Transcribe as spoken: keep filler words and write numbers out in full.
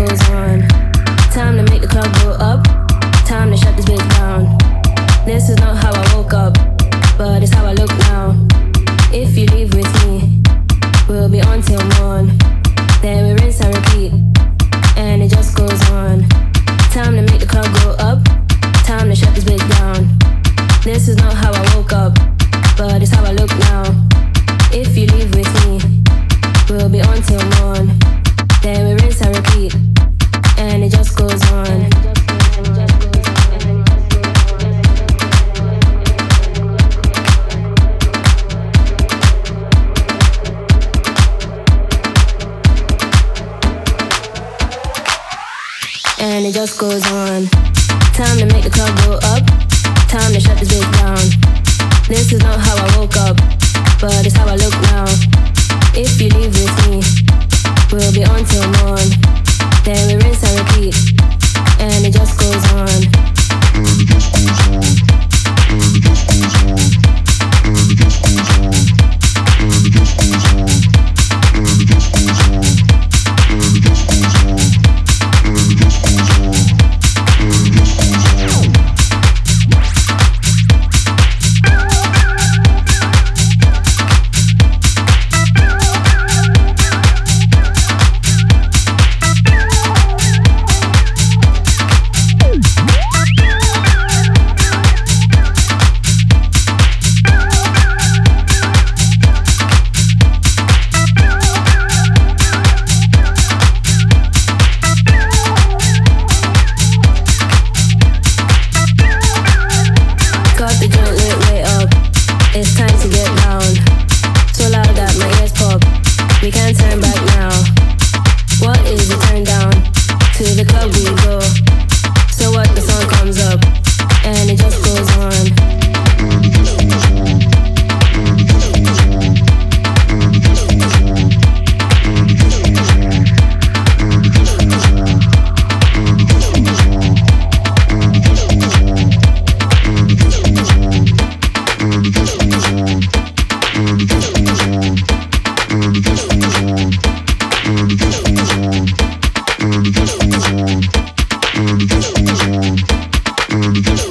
goes on. Time to make the club go up. Time to shut this bitch down. This is not how I woke up, but it's how I look now. If you leave with me, we'll be on till morn. Then we rinse and repeat, and it just goes on. Time to make the club go up. Time to shut this bitch down. This is not how I woke up, but it's how I look now. If you leave with me, we'll be on till morn. Then we rinse and repeat, and it just goes on. And it just goes on. Time to make the club go up. Time to shut this bitch down. This is not how I woke up, but it's how I look now. If you leave with me, we'll be on till morn. Then we rinse and repeat, and it just goes on. And it just goes on. And it just goes on. And it just goes on. And it just goes on. And it just goes on. And it just goes on. And it just goes on. And it just goes on. And it just goes on, and it just goes on, and it just